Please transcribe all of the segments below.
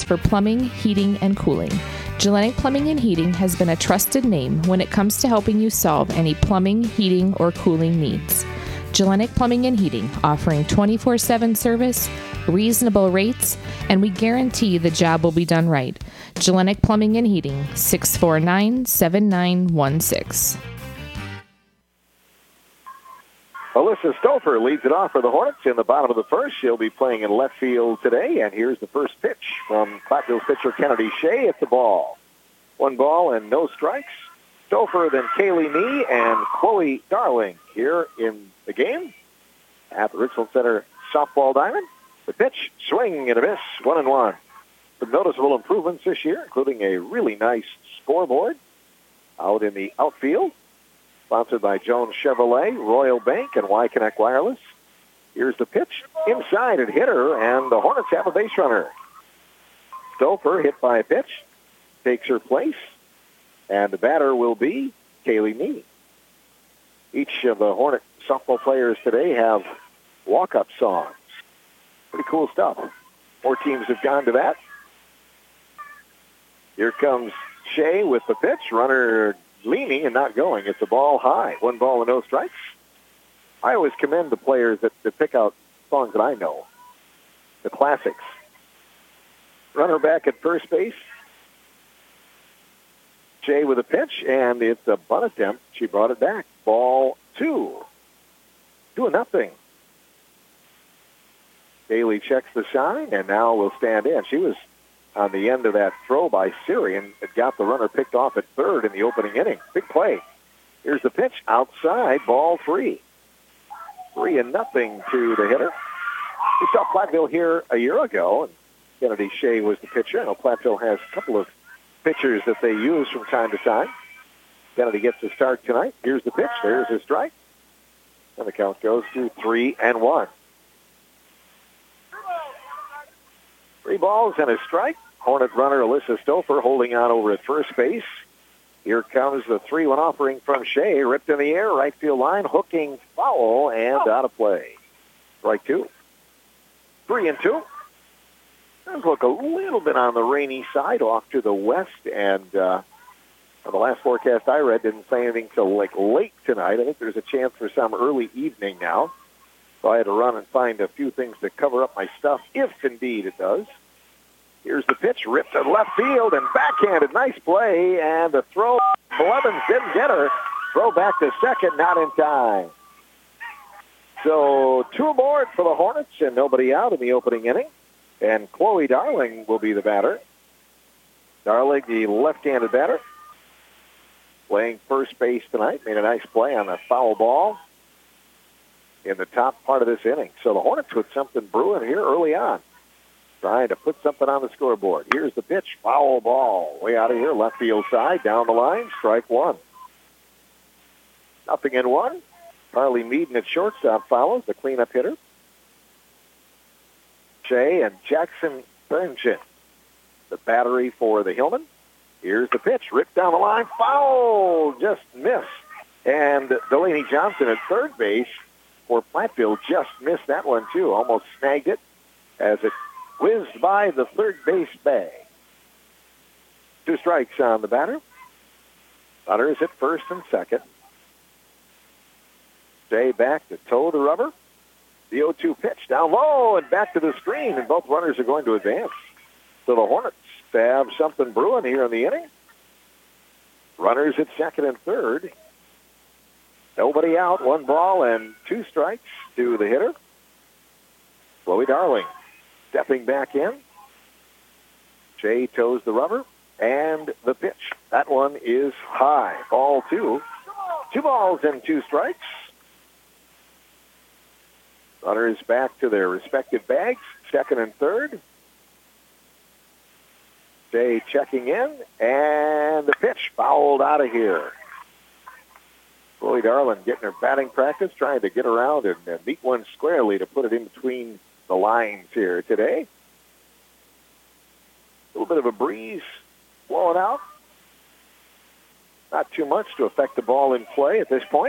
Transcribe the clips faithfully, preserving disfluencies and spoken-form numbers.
for plumbing, heating, and cooling. Gellenic Plumbing and Heating has been a trusted name when it comes to helping you solve any plumbing, heating, or cooling needs. Gellenic Plumbing and Heating, offering twenty-four seven service, reasonable rates, and we guarantee the job will be done right. Gellenic Plumbing and Heating, six four nine, seven nine one six. Alyssa Stouffer leads it off for the Hornets in the bottom of the first. She'll be playing in left field today, and here's the first pitch from Platteville's pitcher Kennedy Shea at the ball. One ball and no strikes. Stouffer, then Kaylee Nee and Chloe Darling here in the game at the Richland Center softball diamond. The pitch, swing and a miss, one and one. Some noticeable improvements this year, including a really nice scoreboard out in the outfield, sponsored by Jones Chevrolet, Royal Bank, and Y-Connect Wireless. Here's the pitch, inside and hit her, and the Hornets have a base runner. Stouffer, hit by a pitch, takes her place, and the batter will be Kaylee Nee. Each of the Hornet softball players today have walk-up songs. Pretty cool stuff. More teams have gone to that. Here comes Shea with the pitch. Runner leaning and not going. It's a ball high. One ball and no strikes. I always commend the players that, that pick out songs that I know. The classics. Runner back at first base. Shea with a pitch, and it's a bunt attempt. She brought it back. Ball two. Two and nothing. Bailey checks the sign, and now will stand in. She was on the end of that throw by Siri and it got the runner picked off at third in the opening inning. Big play. Here's the pitch. Outside, ball three. Three and nothing to the hitter. We saw Platteville here a year ago, and Kennedy Shea was the pitcher. I know Platteville has a couple of pitchers that they use from time to time. Kennedy gets the start tonight. Here's the pitch. There's his strike. And the count goes to three and one. Three balls and a strike. Hornet runner Alyssa Stouffer holding on over at first base. Here comes the three one offering from Shea. Ripped in the air, right field line, hooking foul, and out of play. Strike two. Three and two. Does look a little bit on the rainy side off to the west, and uh, the last forecast I read didn't say anything till like late tonight. I think there's a chance for some early evening now. So I had to run and find a few things to cover up my stuff, if indeed it does. Here's the pitch, ripped to left field and backhanded. Nice play, and the throw. Blevins didn't get her. Throw back to second, not in time. So two aboard for the Hornets and nobody out in the opening inning. And Chloe Darling will be the batter. Darling, the left-handed batter, playing first base tonight. Made a nice play on a foul ball in the top part of this inning. So the Hornets with something brewing here early on, trying to put something on the scoreboard. Here's the pitch, foul ball, way out of here, left field side, down the line, strike one. Nothing in one. Carly Meaden at shortstop follows, the cleanup hitter. Shea and Jackson Bernchen, the battery for the Hillman. Here's the pitch, ripped down the line, foul, just missed. And Delaney Johnson at third base for Platteville just missed that one too, almost snagged it as it whizzed by the third base bag. Two strikes on the batter. Runners at first and second. Shea back to toe the rubber. The oh two pitch down low and back to the screen, and both runners are going to advance. So the Hornets have something brewing here in the inning. Runners at second and third. Nobody out, one ball and two strikes to the hitter. Chloe Darling stepping back in. Shea toes the rubber, and the pitch. That one is high. Ball two. Two balls and two strikes. Runners back to their respective bags, second and third. Shea checking in, and the pitch fouled out of here. Chloe Darling getting her batting practice, trying to get around and, and meet one squarely to put it in between the lines here today. A little bit of a breeze blowing out. Not too much to affect the ball in play at this point.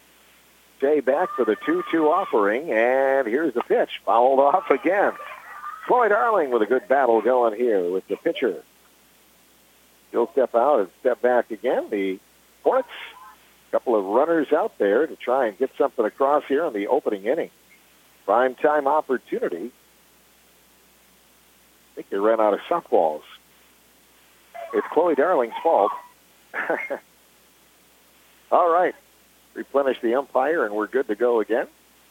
Shea back for the two two offering, and here's the pitch. Fouled off again. Chloe Darling with a good battle going here with the pitcher. She'll step out and step back again. The Hornets, a couple of runners out there to try and get something across here in the opening inning. Prime time opportunity. I think they ran out of softballs. It's Chloe Darling's fault. All right. Replenish the umpire, and we're good to go again.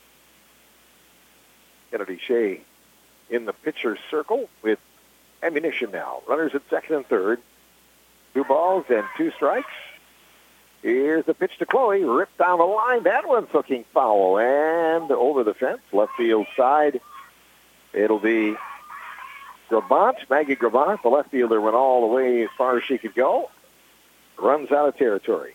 Kennedy Shea in the pitcher's circle with ammunition now. Runners at second and third. Two balls and two strikes. Here's the pitch to Chloe. Ripped down the line. That one's looking foul. And over the fence, left field side. It'll be Grabant, Maggie Grabant. The left fielder went all the way as far as she could go. Runs out of territory.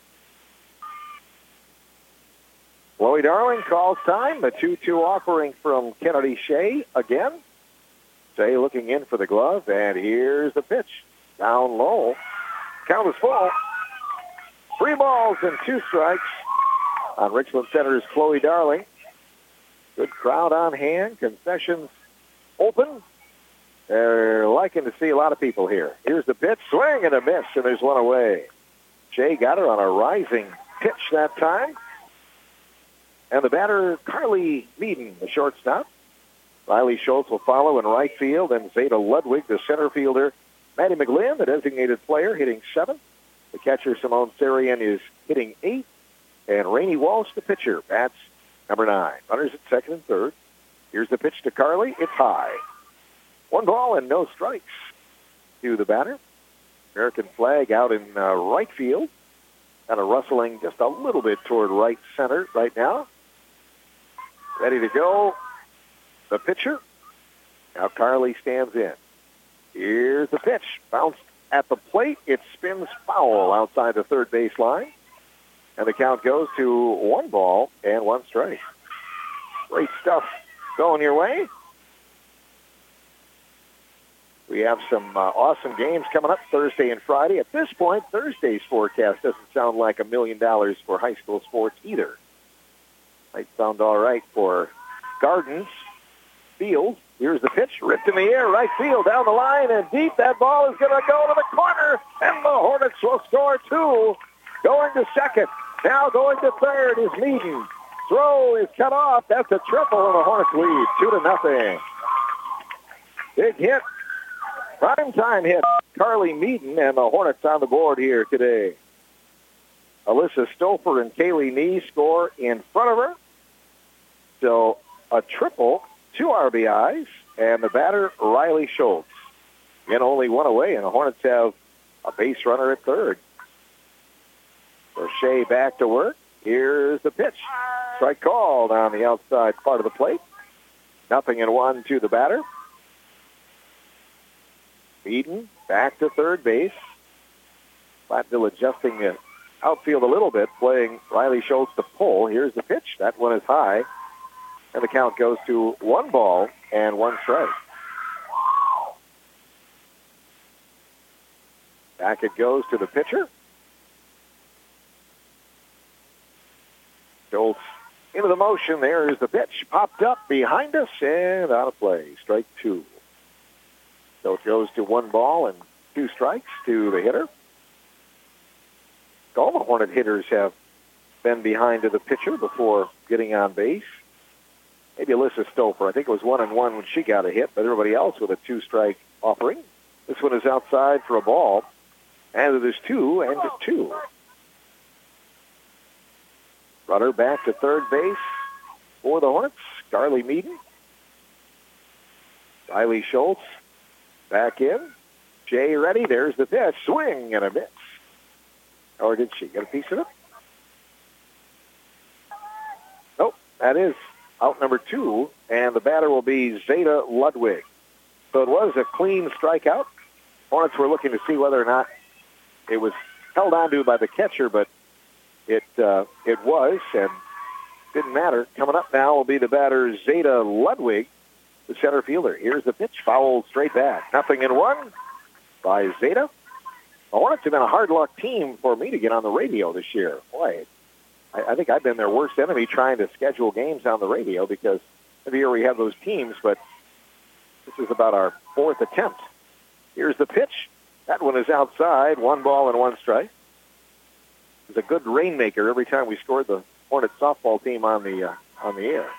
Chloe Darling calls time. The two two offering from Kennedy Shea again. Shea looking in for the glove, and here's the pitch. Down low. Count is full. Three balls and two strikes on Richland Center's Chloe Darling. Good crowd on hand. Concessions open. They're liking to see a lot of people here. Here's the pitch. Swing and a miss, and there's one away. Shea got her on a rising pitch that time. And the batter, Carly Meaden, the shortstop. Riley Schultz will follow in right field, and Zeta Ludwig, the center fielder. Maddie McGlynn, the designated player, hitting seventh. The catcher, Simone Sarian, is hitting eighth. And Rainey Walsh, the pitcher, bats number nine. Runners at second and third. Here's the pitch to Carly. It's high. One ball and no strikes to the batter. American flag out in uh, right field. Kind of rustling just a little bit toward right center right now. Ready to go. The pitcher. Now Carly stands in. Here's the pitch. Bounced at the plate. It spins foul outside the third base line. And the count goes to one ball and one strike. Great stuff going your way. We have some uh, awesome games coming up Thursday and Friday. At this point, Thursday's forecast doesn't sound like a million dollars for high school sports either. Might sound all right for Gardens Field. Here's the pitch, ripped in the air, right field, down the line, and deep. That ball is going to go to the corner, and the Hornets will score two. Going to second. Now going to third is Meaden. Throw is cut off. That's a triple, and the Hornets lead, two to nothing. Big hit. Prime time hit. Carly Meaden, and the Hornets on the board here today. Alyssa Stouffer and Kaylee Nee score in front of her. So a triple, two R B Is, and the batter, Riley Schultz. Again, only one away, and the Hornets have a base runner at third. So Shea back to work. Here's the pitch. Strike called on the outside part of the plate. Nothing in one to the batter. Meaden back to third base. Platteville adjusting the outfield a little bit, playing Riley Schultz to pull. Here's the pitch. That one is high. And the count goes to one ball and one strike. Back it goes to the pitcher. Schultz into the motion. There is the pitch. Popped up behind us and out of play. Strike two. So it goes to one ball and two strikes to the hitter. All the Hornet hitters have been behind to the pitcher before getting on base. Maybe Alyssa Stouffer. I think it was one and one when she got a hit, but everybody else with a two-strike offering. This one is outside for a ball. And it is two and a two. Runner back to third base for the Hornets. Carly Meaden. Riley Schultz back in. Shea ready. There's the pitch. Swing and a miss. Or did she get a piece of it? Nope. That is out number two. And the batter will be Zeta Ludwig. So it was a clean strikeout. Hornets were looking to see whether or not it was held onto by the catcher, but it uh, it was, and didn't matter. Coming up now will be the batter Zeta Ludwig, the center fielder. Here's the pitch, fouled straight back. Nothing in one by Zeta. The Hornets have been a hard luck team for me to get on the radio this year. Boy, I, I think I've been their worst enemy trying to schedule games on the radio because every year we have those teams, but This is about our fourth attempt. Here's the pitch. That one is outside. One ball and one strike. It was a good rainmaker every time we scored the Hornets softball team on the uh, on the air.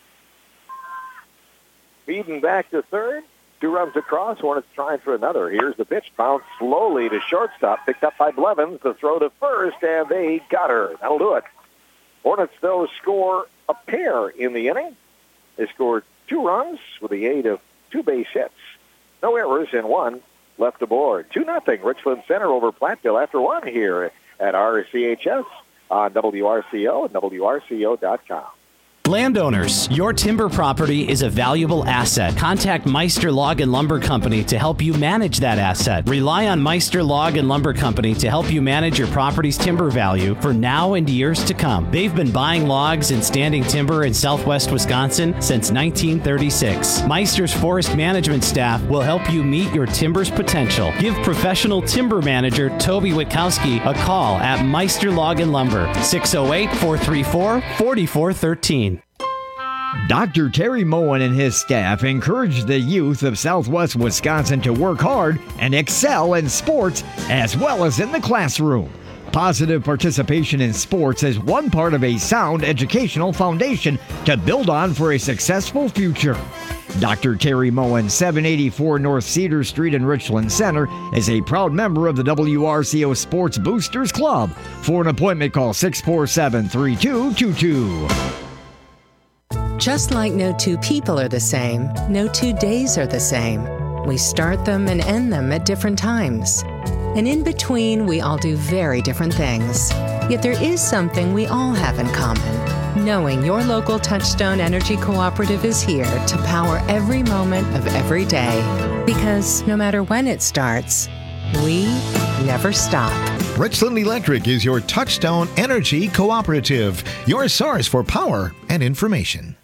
Feeding back to third. Two runs across. Hornets trying for another. Here's the pitch. Bounced slowly to shortstop. Picked up by Blevins. The throw to first, and they got her. That'll do it. Hornets, though, score a pair in the inning. They scored two runs with the aid of two base hits. No errors and one left aboard. two nothing Richland Center over Platteville after one here at R C H S on W R C O and W R C O dot com. Landowners, your timber property is a valuable asset. Contact Meister Log and Lumber Company to help you manage that asset. Rely on Meister Log and Lumber Company to help you manage your property's timber value for now and years to come. They've been buying logs and standing timber in southwest Wisconsin since nineteen thirty-six. Meister's forest management staff will help you meet your timber's potential. Give professional timber manager Toby Witkowski a call at Meister Log and Lumber, six oh eight, four three four, four four one three. Doctor Terry Moen and his staff encourage the youth of southwest Wisconsin to work hard and excel in sports as well as in the classroom. Positive participation in sports is one part of a sound educational foundation to build on for a successful future. Doctor Terry Moen, seven eighty-four North Cedar Street in Richland Center, is a proud member of the W R C O Sports Boosters Club. For an appointment, call six four seven, three two two two. Just like no two people are the same, no two days are the same. We start them and end them at different times. And in between, we all do very different things. Yet there is something we all have in common. Knowing your local Touchstone Energy Cooperative is here to power every moment of every day. Because no matter when it starts, we never stop. Richland Electric is your Touchstone Energy Cooperative, your source for power and information.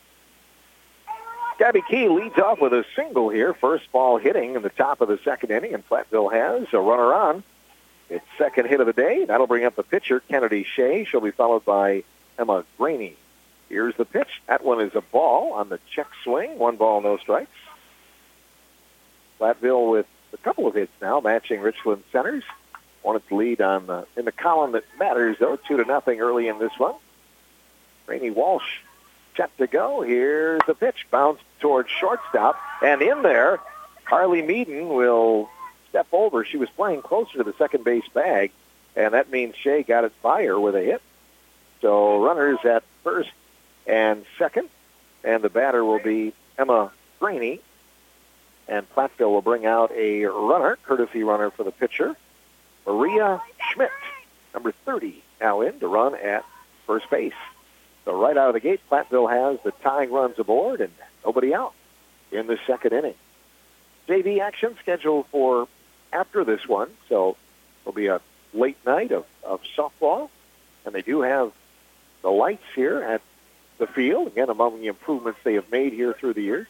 Gabby Key leads off with a single here. First ball hitting in the top of the second inning, and Platteville has a runner on. It's second hit of the day. That'll bring up the pitcher, Kennedy Shea. She'll be followed by Emma Graney. Here's the pitch. That one is a ball on the check swing. One ball, no strikes. Platteville with a couple of hits now, matching Richland Center's. Wanted to lead on the, in the column that matters, though, two to nothing early in this one. Rainey Walsh set to go. Here's the pitch. Bounced towards shortstop. And in there, Carly Meaden will step over. She was playing closer to the second base bag, and that means Shea got it by her with a hit. So runners at first and second, and the batter will be Emma Graney. And Platteville will bring out a runner, courtesy runner for the pitcher, Maria Schmidt, number thirty, now in to run at first base. So right out of the gate, Platteville has the tying runs aboard and nobody out in the second inning. J V action scheduled for after this one, so it'll be a late night of, of softball. And they do have the lights here at the field, again, among the improvements they have made here through the years.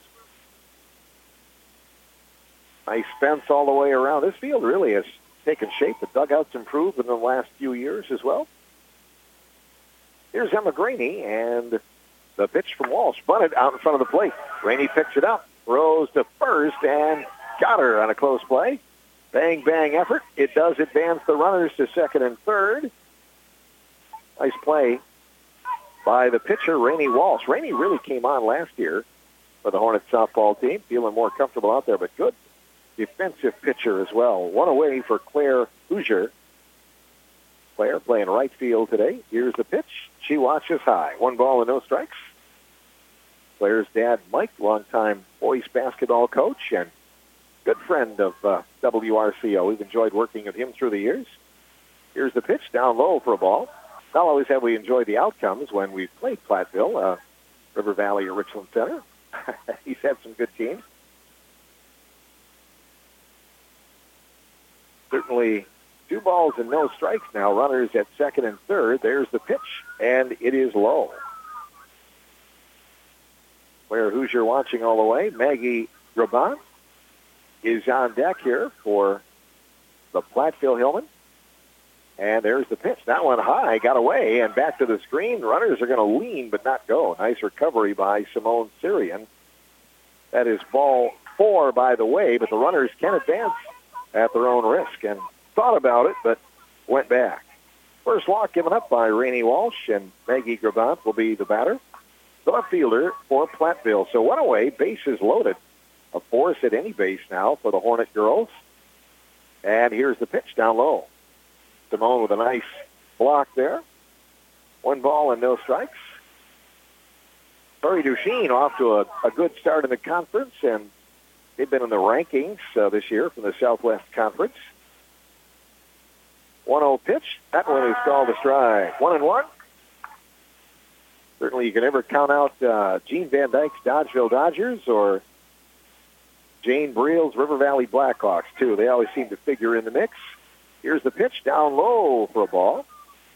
Nice fence all the way around. This field really has taken shape. The dugout's improved in the last few years as well. Here's Emma Graney, and the pitch from Walsh. Bunted out in front of the plate. Graney picks it up, throws to first, and got her on a close play. Bang, bang effort. It does advance the runners to second and third. Nice play by the pitcher, Rainey Walsh. Rainey really came on last year for the Hornets softball team, feeling more comfortable out there, but good defensive pitcher as well. One away for Claire Hoosier. Claire playing right field today. Here's the pitch. She watches high. One ball and no strikes. Claire's dad, Mike, longtime boys basketball coach and good friend of uh, W R C O. We've enjoyed working with him through the years. Here's the pitch, down low for a ball. Not always have we enjoyed the outcomes when we played Platteville, uh, River Valley or Richland Center. He's had some good teams. Certainly two balls and no strikes now. Runners at second and third. There's the pitch, and it is low. Claire Hoosier watching all the way. Maggie Grabant is on deck here for the Platteville Hillman. And there's the pitch. That one high, got away, and back to the screen. Runners are going to lean but not go. Nice recovery by Simone Syrian. That is ball four, by the way, but the runners can advance at their own risk, and thought about it, but went back. First walk given up by Rainey Walsh, and Maggie Grabant will be the batter, the left fielder for Platteville. So one away, bases loaded. A force at any base now for the Hornet girls. And here's the pitch down low. Simone with a nice block there. One ball and no strikes. Prairie du Chien off to a, a good start in the conference, and they've been in the rankings uh, this year from the Southwest Conference. one oh pitch. That one is called a strike. One and one. Certainly you can never count out uh, Gene Van Dyke's Dodgeville Dodgers or Jane Breel's River Valley Blackhawks, too. They always seem to figure in the mix. Here's the pitch down low for a ball.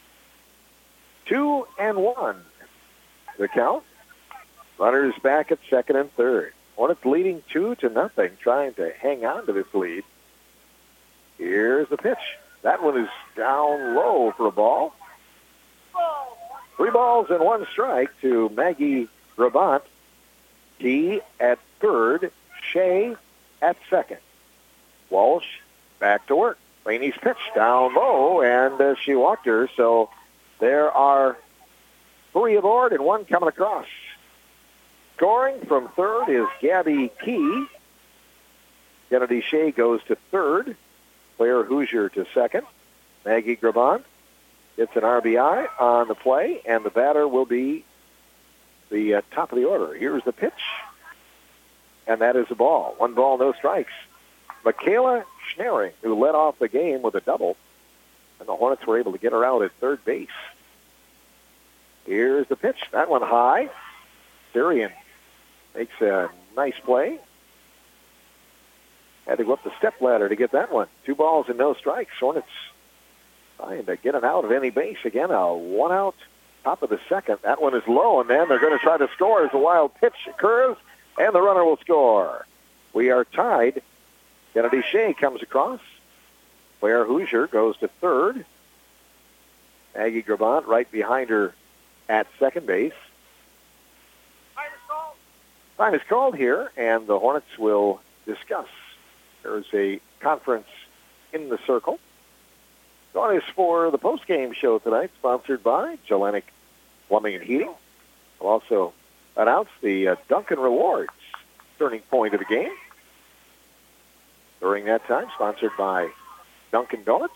Two and one. The count. Runners back at second and third. Hornets leading two to nothing, trying to hang on to this lead. Here's the pitch. That one is down low for a ball. Three balls and one strike to Maggie Grabant. Key at third. Shea at second. Walsh back to work. Rainey's pitch down low, and uh, she walked her. So there are three aboard and one coming across. Scoring from third is Gabby Key. Kennedy Shea goes to third. Claire Hoosier to second. Maggie Grabant gets an R B I on the play, and the batter will be the uh, top of the order. Here's the pitch, and that is a ball. One ball, no strikes. Michaela Schneering, who led off the game with a double, and the Hornets were able to get her out at third base. Here's the pitch. That one high. Syrian makes a nice play. Had to go up the step ladder to get that one. Two balls and no strikes. Hornets trying to get it out of any base. Again, a one out, top of the second. That one is low, and then they're going to try to score as a wild pitch occurs, and the runner will score. We are tied. Kennedy Shea comes across. Claire Hoosier goes to third. Maggie Grabant right behind her at second base. Time is called here, and the Hornets will discuss. There's a conference in the circle. Join us for the post-game show tonight, sponsored by Gellenic Plumbing and Heating. We'll also announce the uh, Duncan Rewards turning point of the game. During that time, sponsored by Dunkin' Donuts.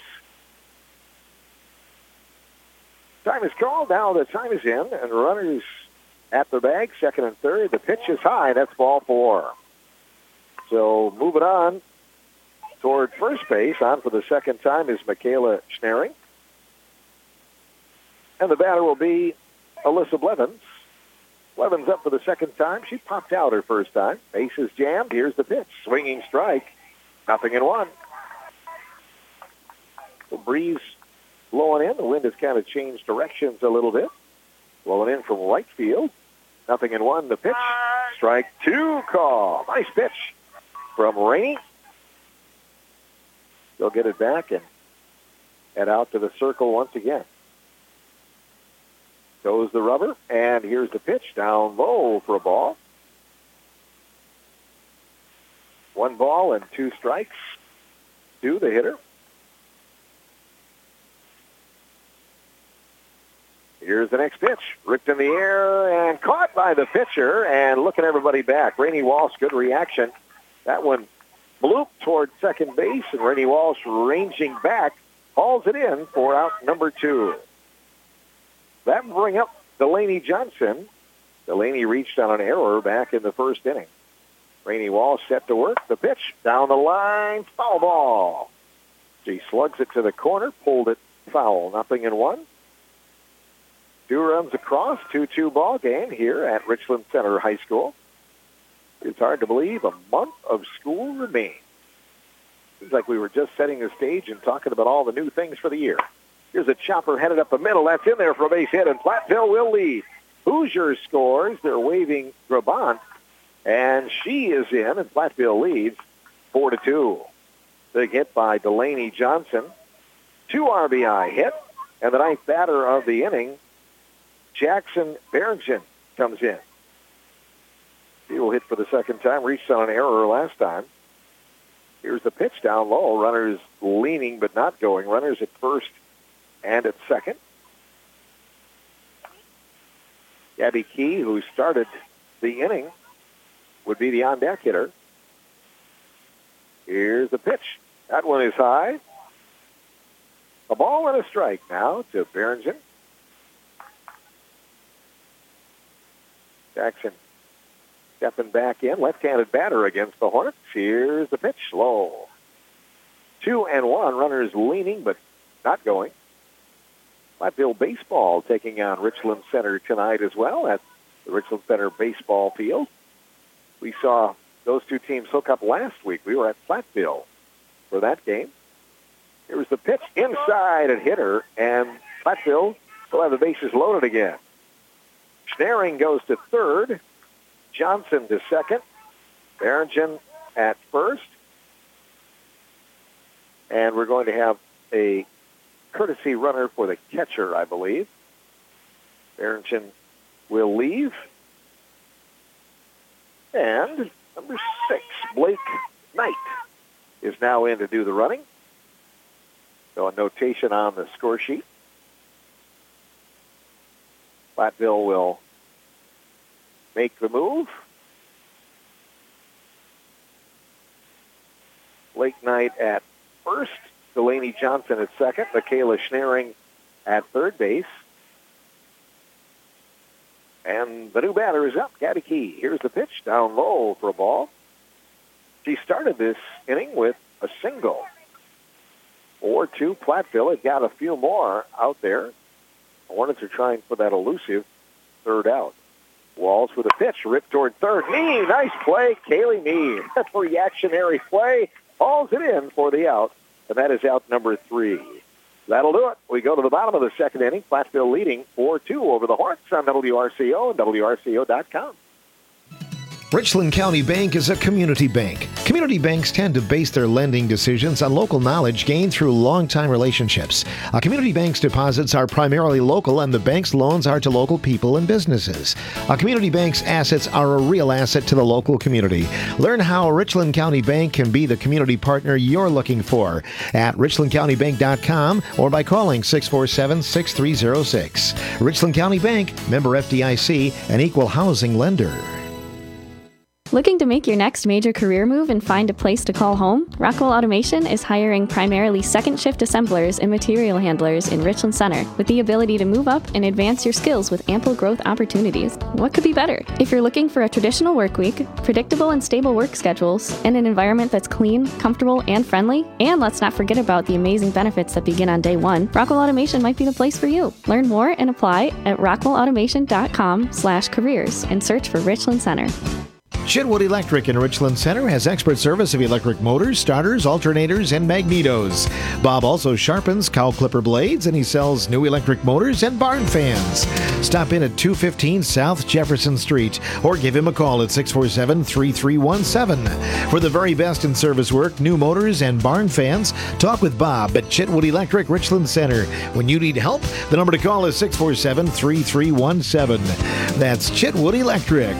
Time is called. Now the time is in, and runners at the bag, second and third. The pitch is high. That's ball four. So moving on toward first base, on for the second time is Michaela Schneering. And the batter will be Alyssa Blevins. Blevins up for the second time. She popped out her first time. Base is jammed. Here's the pitch. Swinging strike. Nothing in one. The breeze blowing in. The wind has kind of changed directions a little bit. Blowing in from right field. Nothing in one. The pitch. Strike two call. Nice pitch from Rainey. They'll get it back and head out to the circle once again. Goes the rubber, and here's the pitch down low for a ball. One ball and two strikes to the hitter. Here's the next pitch. Ripped in the air and caught by the pitcher, and looking everybody back. Rainey Walsh, good reaction. That one blooped toward second base, and Rainey Walsh ranging back, hauls it in for out number two. That will bring up Delaney Johnson. Delaney reached on an error back in the first inning. Rainey Walsh set to work. The pitch down the line, foul ball. She slugs it to the corner, pulled it foul. Nothing in one. Two runs across, two two ball game here at Richland Center High School. It's hard to believe a month of school remains. Seems like we were just setting the stage and talking about all the new things for the year. Here's a chopper headed up the middle. That's in there for a base hit, and Platteville will lead. Hoosier scores. They're waving Grabant, and she is in, and Platteville leads four to two. Big hit by Delaney Johnson. Two R B I hit, and the ninth batter of the inning, Jackson Barrington, comes in. He will hit for the second time. Reached on an error last time. Here's the pitch down low. Runners leaning but not going. Runners at first and at second. Gabby Key, who started the inning, would be the on-deck hitter. Here's the pitch. That one is high. A ball and a strike now to Behringen. Jackson stepping back in. Left-handed batter against the Hornets. Here's the pitch. Low. Two and one. Runners leaning but not going. Platteville baseball taking on Richland Center tonight as well at the Richland Center baseball field. We saw those two teams hook up last week. We were at Platteville for that game. Here's the pitch inside at hitter, and Platteville will have the bases loaded again. Schnaring goes to third. Johnson to second. Behringen at first. And we're going to have a courtesy runner for the catcher, I believe. Behringen will leave. And number six, Blake Knight, is now in to do the running. So a notation on the score sheet. Platteville will make the move. Blake Knight at first. Delaney Johnson at second. Michaela Schnaring at third base. And the new batter is up, Gabby Key. Here's the pitch, down low for a ball. She started this inning with a single. four two Platteville. It got a few more out there. The Hornets are trying for that elusive third out. Walls with a pitch, ripped toward third. Nee, nice play, Kaylee Nee. That's a reactionary play. Hauls it in for the out, and that is out number three. That'll do it. We go to the bottom of the second inning. Platteville leading four two over the Hornets on W R C O and W R C O dot com. Richland County Bank is a community bank. Community banks tend to base their lending decisions on local knowledge gained through long-time relationships. A community bank's deposits are primarily local, and the bank's loans are to local people and businesses. A community bank's assets are a real asset to the local community. Learn how Richland County Bank can be the community partner you're looking for at richland county bank dot com or by calling six four seven, six three zero six. Richland County Bank, member F D I C, an equal housing lender. Looking to make your next major career move and find a place to call home? Rockwell Automation is hiring primarily second shift assemblers and material handlers in Richland Center with the ability to move up and advance your skills with ample growth opportunities. What could be better? If you're looking for a traditional work week, predictable and stable work schedules, and an environment that's clean, comfortable, and friendly, and let's not forget about the amazing benefits that begin on day one, Rockwell Automation might be the place for you. Learn more and apply at rockwell automation dot com slash careers and search for Richland Center. Chitwood Electric in Richland Center has expert service of electric motors, starters, alternators, and magnetos. Bob also sharpens cow clipper blades, and he sells new electric motors and barn fans. Stop in at two fifteen South Jefferson Street or give him a call at six four seven, three three one seven. For the very best in service work, new motors, and barn fans, talk with Bob at Chitwood Electric Richland Center. When you need help, the number to call is six four seven, three three one seven. That's Chitwood Electric.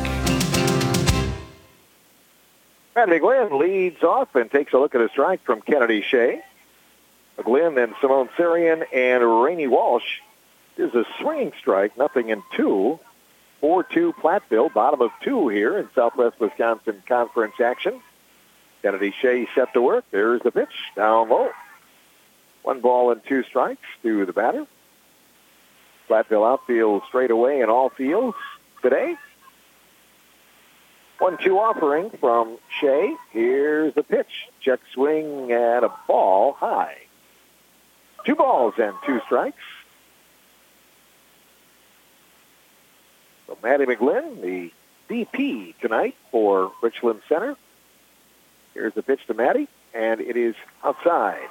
Maddie McGlynn leads off and takes a look at a strike from Kennedy Shea. McGlynn, then Simone Sarian and Rainey Walsh. There's a swinging strike, nothing in two. four two Platteville, bottom of two here in Southwest Wisconsin Conference action. Kennedy Shea set to work. There's the pitch, down low. One ball and two strikes to the batter. Platteville outfield straight away in all fields today. one two offering from Shea. Here's the pitch. Check swing and a ball high. Two balls and two strikes. So Maddie McGlynn, the D P tonight for Richland Center. Here's the pitch to Maddie, and it is outside.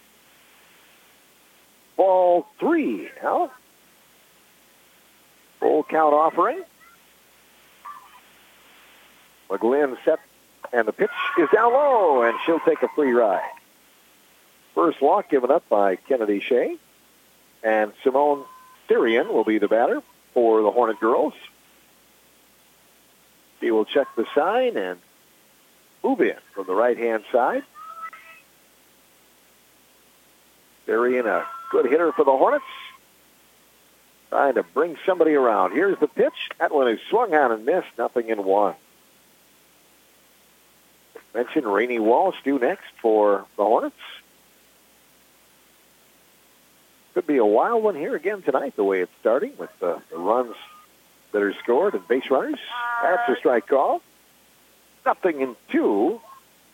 Ball three now. Full count offering. McGlynn set, and the pitch is down low, and she'll take a free ride. First walk given up by Kennedy Shea, and Simone Sarian will be the batter for the Hornet girls. He will check the sign and move in from the right-hand side. Darian, a good hitter for the Hornets. Trying to bring somebody around. Here's the pitch. That one is swung on and missed. Nothing in one. Mentioned Rainey Walsh due next for the Hornets. Could be a wild one here again tonight, the way it's starting with the, the runs that are scored and base runners. That's a strike call. Nothing in two.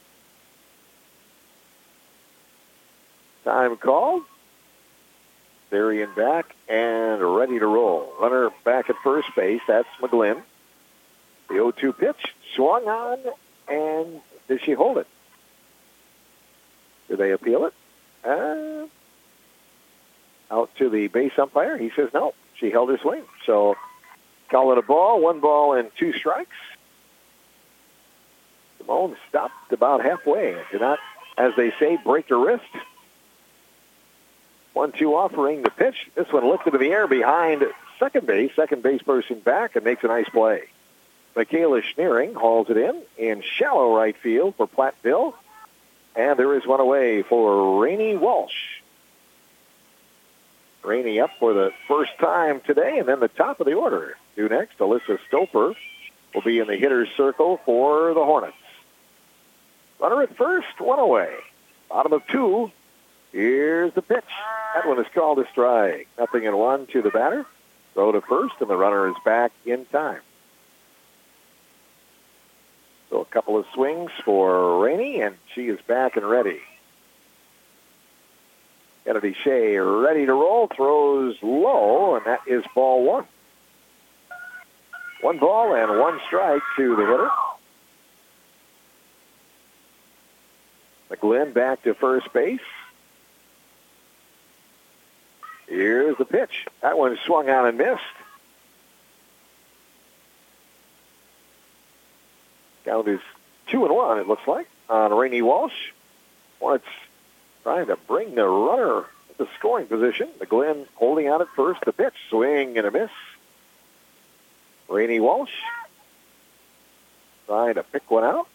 Time called. Darian back and ready to roll. Runner back at first base. That's McGlynn. The oh two pitch swung on, and did she hold it? Did they appeal it? Uh, out to the base umpire. He says no. She held her swing. So call it a ball. One ball and two strikes. Simone stopped about halfway. Did not, as they say, break her wrist. one two offering the pitch. This one lifted to the air behind second base. Second base person back and makes a nice play. Michaela Schneering hauls it in in shallow right field for Platteville. And there is one away for Rainey Walsh. Rainey up for the first time today, and then the top of the order. Due next, Alyssa Stouffer will be in the hitter's circle for the Hornets. Runner at first, one away. Bottom of two. Here's the pitch. That one is called a strike. Nothing in one to the batter. Throw to first, and the runner is back in time. So a couple of swings for Rainey, and she is back and ready. Kennedy Shea ready to roll, throws low, and that is ball one. One ball and one strike to the hitter. McGlynn back to first base. Here's the pitch. That one swung on and missed. Count is two and one, it looks like, on Rainey Walsh. Hornets trying to bring the runner to scoring position. McGlynn holding out at first. The pitch, swing and a miss. Rainey Walsh trying to pick one out.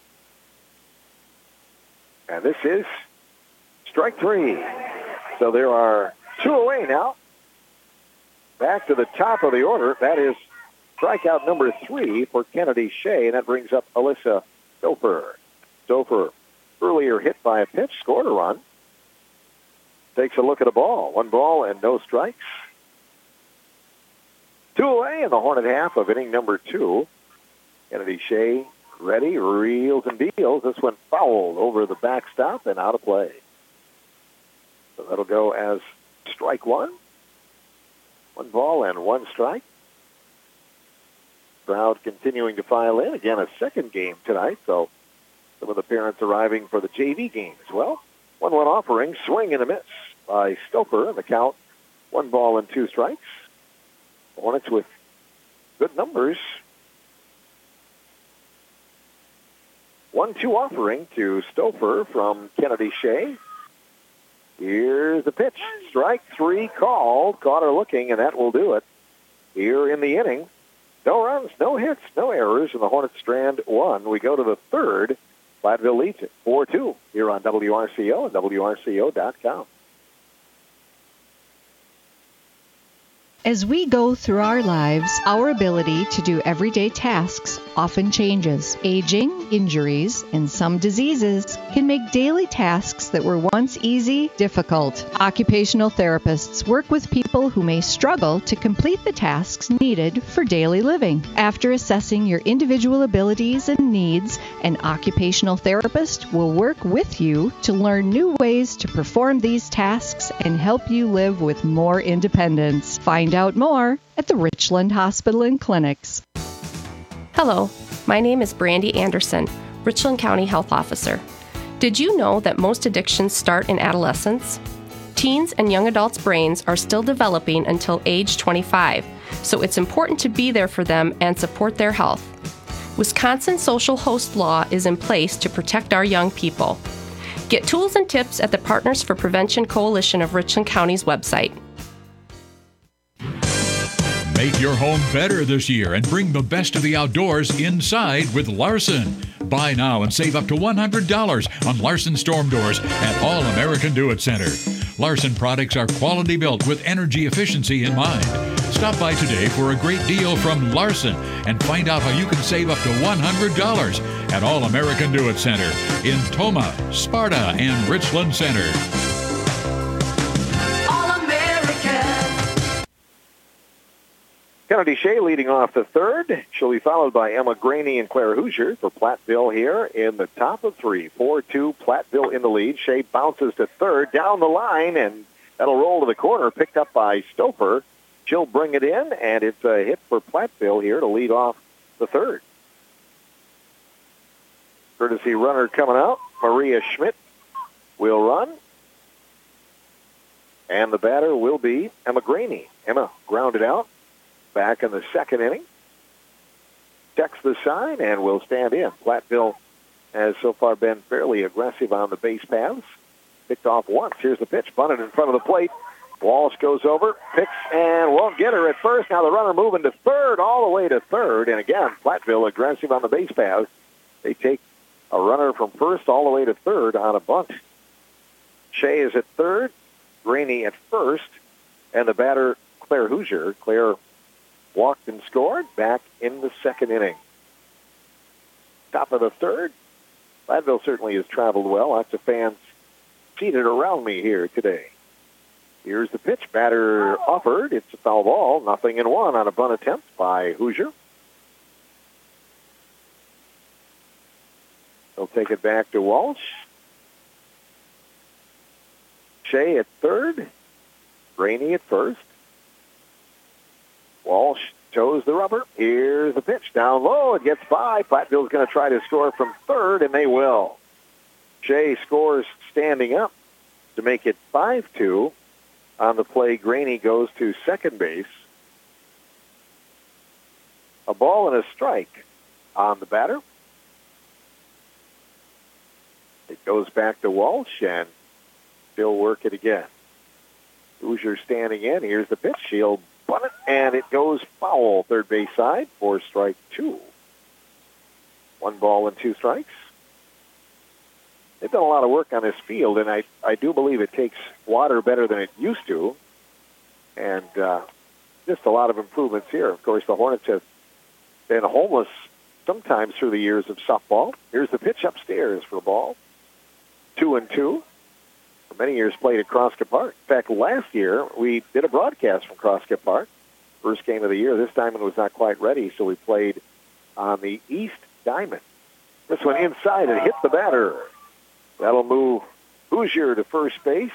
And this is strike three. So there are two away now. Back to the top of the order. That is strikeout number three for Kennedy Shea, and that brings up Alyssa Stouffer. Stouffer, earlier hit by a pitch, scored a run. Takes a look at a ball. One ball and no strikes. Two away in the Hornet half of inning number two. Kennedy Shea ready, reels and deals. This one fouled over the backstop and out of play. So that'll go as strike one. One ball and one strike. Crowd continuing to file in. Again, a second game tonight, so some of the parents arriving for the J V game as well. one one offering, swing and a miss by Stouffer, and the count, one ball and two strikes. Hornets with good numbers. one two offering to Stouffer from Kennedy Shea. Here's the pitch. Strike three called. Caught her looking, and that will do it here in the inning. No runs, no hits, no errors, and the Hornets strand one. We go to the third. Platteville leads it four two here on W R C O and W R C O dot com. As we go through our lives, our ability to do everyday tasks often changes. Aging, injuries, and some diseases can make daily tasks that were once easy difficult. Occupational therapists work with people who may struggle to complete the tasks needed for daily living. After assessing your individual abilities and needs, an occupational therapist will work with you to learn new ways to perform these tasks and help you live with more independence. Find out more at the Richland Hospital and Clinics. Hello, my name is Brandy Anderson, Richland County Health Officer. Did you know that most addictions start in adolescence? Teens and young adults' brains are still developing until age twenty-five, so it's important to be there for them and support their health. Wisconsin social host law is in place to protect our young people. Get tools and tips at the Partners for Prevention Coalition of Richland County's website. Make your home better this year and bring the best of the outdoors inside with Larson. Buy now and save up to one hundred dollars on Larson storm doors at All American Do It Center. Larson products are quality built with energy efficiency in mind. Stop by today for a great deal from Larson and find out how you can save up to one hundred dollars at All American Do It Center in Toma, Sparta, and Richland Center. Kennedy Shea leading off the third. She'll be followed by Emma Graney and Claire Hoosier for Platteville here in the top of three. four two, Platteville in the lead. Shea bounces to third, down the line, and that'll roll to the corner, picked up by Stouffer. She'll bring it in, and it's a hit for Platteville here to lead off the third. Courtesy runner coming out. Maria Schmidt will run. And the batter will be Emma Graney. Emma grounded out. Back in the second inning. Checks the sign and will stand in. Platteville has so far been fairly aggressive on the base paths. Picked off once. Here's the pitch. Bunted in front of the plate. Walsh goes over, picks, and won't get her at first. Now the runner moving to third, all the way to third. And again, Platteville aggressive on the base paths. They take a runner from first all the way to third on a bunt. Shea is at third. Graney at first. And the batter, Claire Hoosier. Claire walked and scored back in the second inning. Top of the third. Platteville certainly has traveled well. Lots of fans seated around me here today. Here's the pitch. Batter offered. It's a foul ball. Nothing in one on a bunt attempt by Hoosier. They'll take it back to Walsh. Shea at third. Graney at first. Walsh toes the rubber. Here's the pitch. Down low. It gets by. Platteville's going to try to score from third, and they will. Shea scores standing up to make it five two. On the play, Graney goes to second base. A ball and a strike on the batter. It goes back to Walsh, and she'll work it again. Hoosier standing in. Here's the pitch. She'll bunt it, and it goes foul third base side for strike two. One ball and two strikes. They've done a lot of work on this field, and I, I do believe it takes water better than it used to. And uh, just a lot of improvements here. Of course, the Hornets have been homeless sometimes through the years of softball. Here's the pitch upstairs for a ball. Two and two. For many years played at Crosscut Park. In fact, last year we did a broadcast from Crosscut Park. First game of the year. This diamond was not quite ready, so we played on the East Diamond. This one inside and hit the batter. That'll move Hoosier to first base.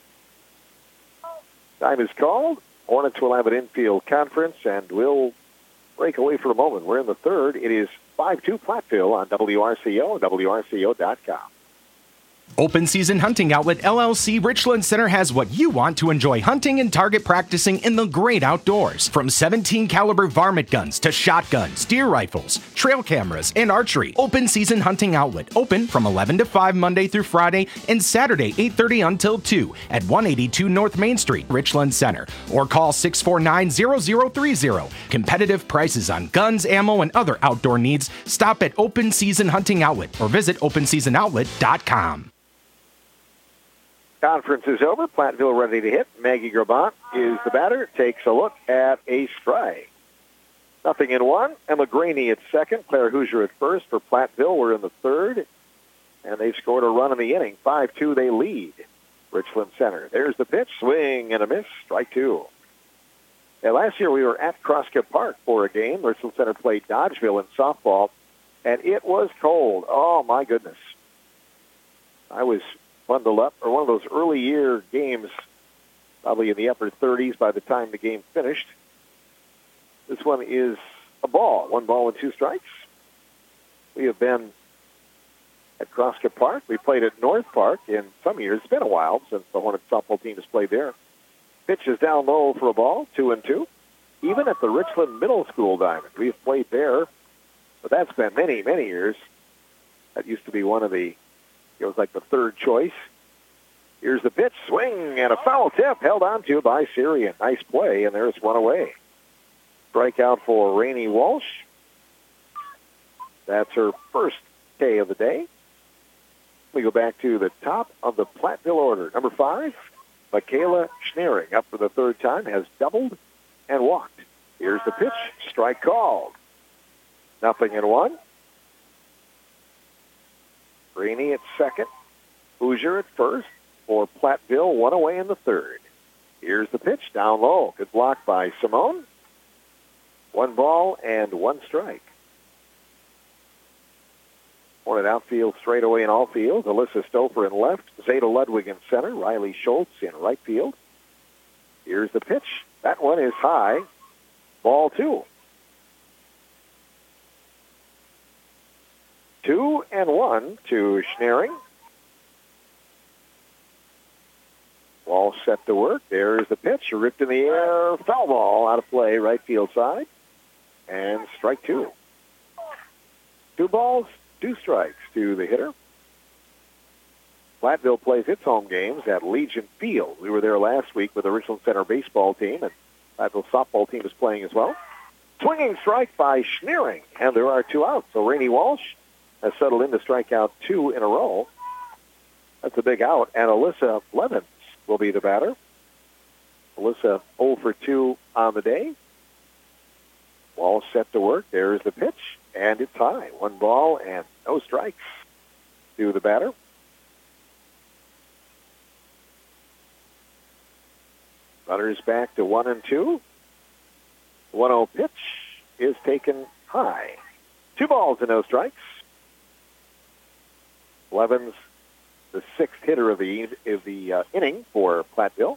Time is called. Hornets will have an infield conference, and we'll break away for a moment. We're in the third. It is five two Platteville on W R C O and W R C O dot com. Open Season Hunting Outlet L L C Richland Center has what you want to enjoy hunting and target practicing in the great outdoors. From seventeen caliber varmint guns to shotguns, deer rifles, trail cameras, and archery. Open Season Hunting Outlet, open from eleven to five Monday through Friday and Saturday eight thirty until two at one eighty-two North Main Street, Richland Center. Or call six four nine, zero zero three zero. Competitive prices on guns, ammo, and other outdoor needs. Stop at Open Season Hunting Outlet or visit open season outlet dot com. Conference is over. Platteville ready to hit. Maggie Grabant is the batter. Takes a look at a strike. Nothing in one. Emma Graney at second. Claire Hoosier at first. For Platteville, we're in the third. And they've scored a run in the inning. five two, they lead Richland Center. There's the pitch. Swing and a miss. Strike two. Now, last year we were at Crosscut Park for a game. Richland Center played Dodgeville in softball. And it was cold. Oh, my goodness. I was bundled up, or one of those early year games, probably in the upper thirties by the time the game finished. This one is a ball, one ball and two strikes. We have been at Crosscut Park. We played at North Park in some years. It's been a while since the Hornets softball team has played there. Pitch is down low for a ball, two and two. Even at the Richland Middle School Diamond, we've played there, but that's been many, many years. That used to be one of the It was like the third choice. Here's the pitch, swing, and a foul tip held on to by Syrian. Nice play, and there's one away. Strikeout for Rainey Walsh. That's her first K of the day. We go back to the top of the Platteville order. Number five, Michaela Schneering, up for the third time, has doubled and walked. Here's the pitch. Strike called. Nothing in one. Rainey at second. Hoosier at first. For Platteville, one away in the third. Here's the pitch. Down low. Good block by Simone. One ball and one strike. One at outfield, straight away in all fields. Alyssa Stouffer in left. Zeta Ludwig in center. Riley Schultz in right field. Here's the pitch. That one is high. Ball two. Two and one to Schneering. Ball set to work. There's the pitch. Ripped in the air. Foul ball out of play, right field side. And strike two. Two balls, two strikes to the hitter. Platteville plays its home games at Legion Field. We were there last week with the Richland Center baseball team, and Platteville softball team is playing as well. Swinging strike by Schneering, and there are two outs. So Rainey Walsh has settled in to strike out two in a row. That's a big out, and Alyssa Levens will be the batter. Alyssa oh for two on the day. Ball set to work. There's the pitch, and it's high. One ball and no strikes to the batter. Runners back to one and two. one oh pitch is taken high. Two balls and no strikes. Levens, the sixth hitter of the of the uh, inning for Platteville.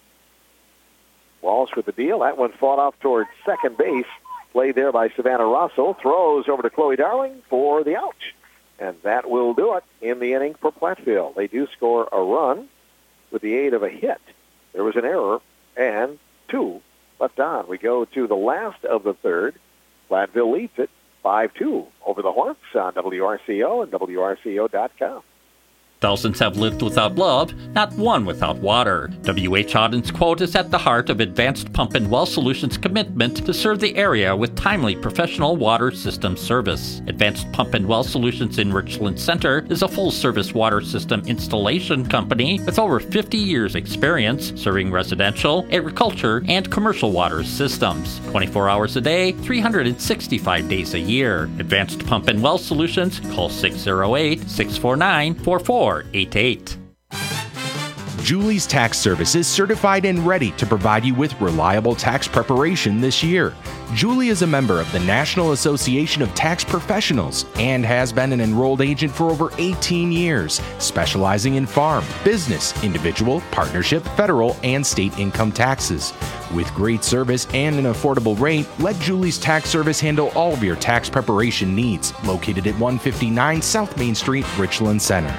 Walsh with the deal. That one fought off towards second base. Played there by Savannah Rosso. Throws over to Chloe Darling for the out. And that will do it in the inning for Platteville. They do score a run with the aid of a hit. There was an error and two left on. We go to the last of the third. Platteville leads it five two over the Hornets on W R C O and W R C O dot com. Thousands have lived without love, not one without water. W H. Auden's quote is at the heart of Advanced Pump and Well Solutions' commitment to serve the area with timely professional water system service. Advanced Pump and Well Solutions in Richland Center is a full-service water system installation company with over fifty years experience serving residential, agriculture, and commercial water systems. twenty-four hours a day, three hundred sixty-five days a year. Advanced Pump and Well Solutions, call six oh eight, six four nine, four four eight eight. Julie's Tax Service is certified and ready to provide you with reliable tax preparation this year. Julie is a member of the National Association of Tax Professionals and has been an enrolled agent for over eighteen years, specializing in farm, business, individual, partnership, federal, and state income taxes. With great service and an affordable rate, let Julie's Tax Service handle all of your tax preparation needs. Located at one fifty-nine South Main Street, Richland Center.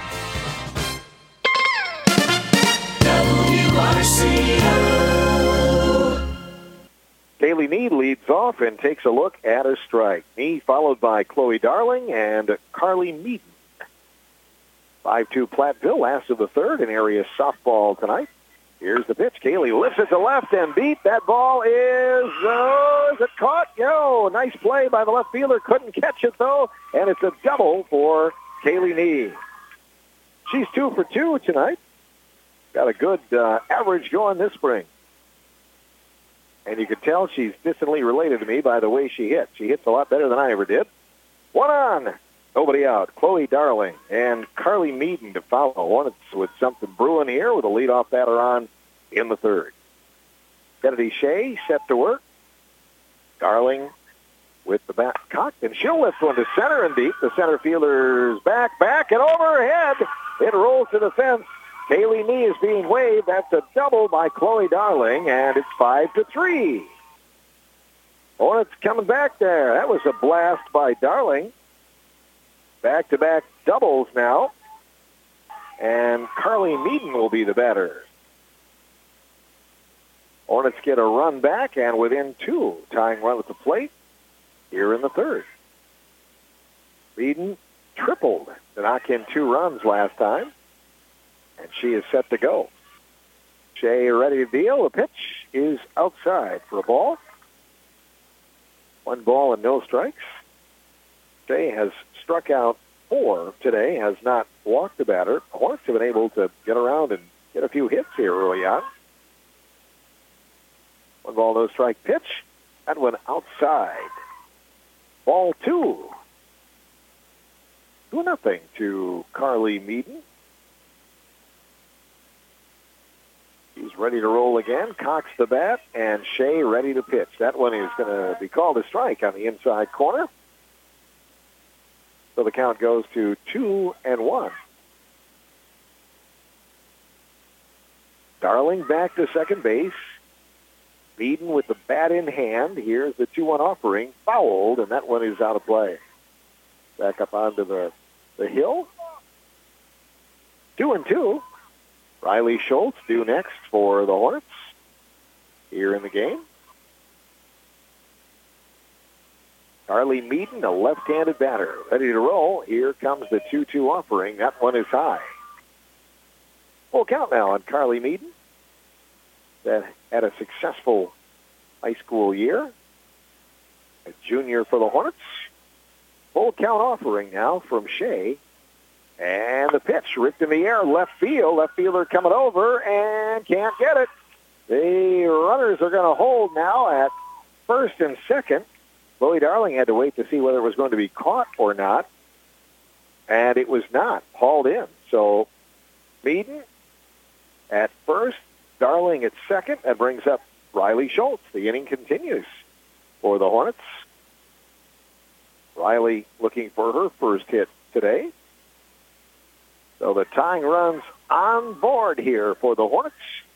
Kaylee Nee leads off and takes a look at a strike. Nee followed by Chloe Darling and Carly Meaden. five two Platteville, last of the third in area softball tonight. Here's the pitch. Kaylee lifts it to left and beat. That ball is, uh, is it caught? Yo, nice play by the left fielder. Couldn't catch it, though, and it's a double for Kaylee Nee. She's two for two tonight. Got a good uh, average going this spring. And you can tell she's distantly related to me by the way she hits. She hits a lot better than I ever did. One on. Nobody out. Chloe Darling and Carly Meaden to follow. Hornets with something brewing here with a leadoff batter on in the third. Kennedy Shea set to work. Darling with the bat cocked, and she'll lift one to center and deep. The center fielder's back, back, and overhead. It rolls to the fence. Kaylee Nee is being waved. That's a double by Chloe Darling, and it's five to three. Hornets coming back there. That was a blast by Darling. Back-to-back doubles now, and Carly Meaden will be the batter. Hornets get a run back, and within two, tying run at the plate here in the third. Meaden tripled to knock in two runs last time, and she is set to go. Shea ready to deal. The pitch is outside for a ball. One ball and no strikes. Shea has struck out four today, has not walked the batter. The Hornets have been able to get around and get a few hits here early on. One ball, no strike pitch. That one outside. Ball two. Two nothing to Carly Meaden. He's ready to roll again. Cocks the bat, and Shea ready to pitch. That one is going to be called a strike on the inside corner. So the count goes to two and one. Darling back to second base. Meaden with the bat in hand. Here's the two one offering. Fouled, and that one is out of play. Back up onto the, the hill. Two and two. Riley Schultz due next for the Hornets here in the game. Carly Meaden, a left-handed batter, ready to roll. Here comes the two two offering. That one is high. Full count now on Carly Meaden. That had a successful high school year. A junior for the Hornets. Full count offering now from Shea. And the pitch ripped in the air, left field. Left fielder coming over and can't get it. The runners are going to hold now at first and second. Chloe Darling had to wait to see whether it was going to be caught or not. And it was not. Hauled in. So Meaden at first, Darling at second. That brings up Riley Schultz. The inning continues for the Hornets. Riley looking for her first hit today. So the tying runs on board here for the Hornets.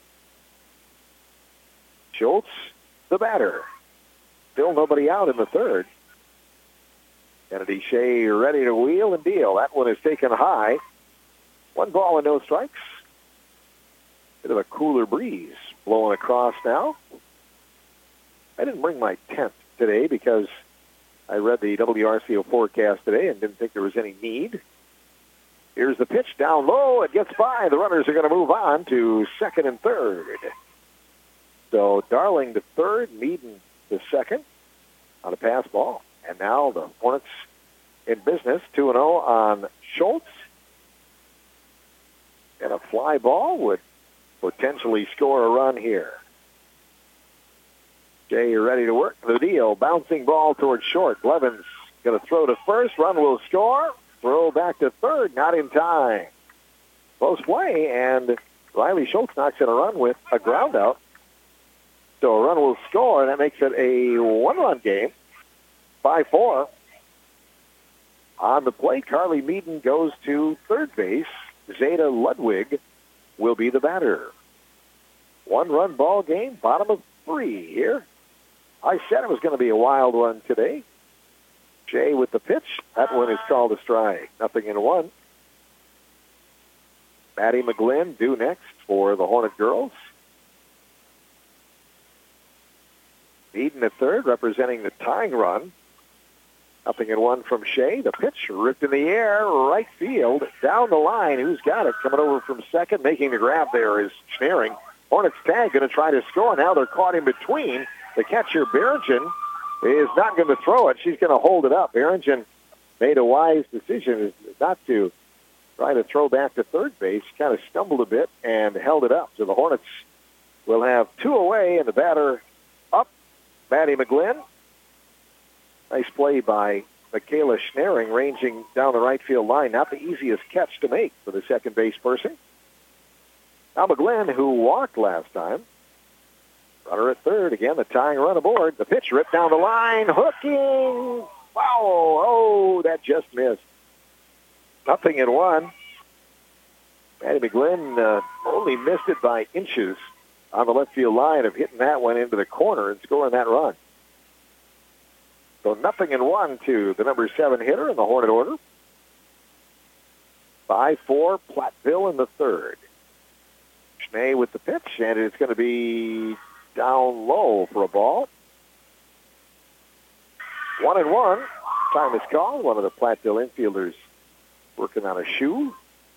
Schultz, the batter. Still nobody out in the third. Kennedy Shea ready to wheel and deal. That one is taken high. One ball and no strikes. Bit of a cooler breeze blowing across now. I didn't bring my tent today because I read the W R C O forecast today and didn't think there was any need. Here's the pitch down low. It gets by. The runners are going to move on to second and third. So Darling to third, Meaden to second on a pass ball. And now the Hornets in business, two and oh on Schultz. And a fly ball would potentially score a run here. Jay, you're ready to work the deal. Bouncing ball towards short. Blevins going to throw to first. Run will score. Throw back to third. Not in time. Close play, and Riley Schultz knocks in a run with a ground out. So a run will score, and that makes it a one-run game. five four. On the plate, Carly Meaden goes to third base. Zeta Ludwig will be the batter. One-run ball game, bottom of three here. I said it was going to be a wild one today. Shea with the pitch. That one is called a strike. Nothing in one. Maddie McGlynn due next for the Hornet girls. Meaden at third, representing the tying run. Nothing in one from Shea. The pitch ripped in the air, right field, down the line. Who's got it? Coming over from second, making the grab there is Schneering. Hornets tag going to try to score. Now they're caught in between. The catcher, Berringen, is not going to throw it. She's going to hold it up. Berringen made a wise decision not to try to throw back to third base. Kind of stumbled a bit and held it up. So the Hornets will have two away, and the batter up, Maddie McGlynn. Nice play by Michaela Schneering, ranging down the right field line. Not the easiest catch to make for the second base person. Now McGlynn, who walked last time, runner at third. Again, the tying run aboard. The pitch ripped down the line. Hooking. Wow. Oh, that just missed. Nothing in one. Maddie McGlynn uh, only missed it by inches on the left field line of hitting that one into the corner and scoring that run. So nothing in one to the number seven hitter in the Hornet order. five four, Platteville in the third. Schnee with the pitch, and it's going to be down low for a ball. One and one. Time is called. One of the Platteville infielders working on a shoe.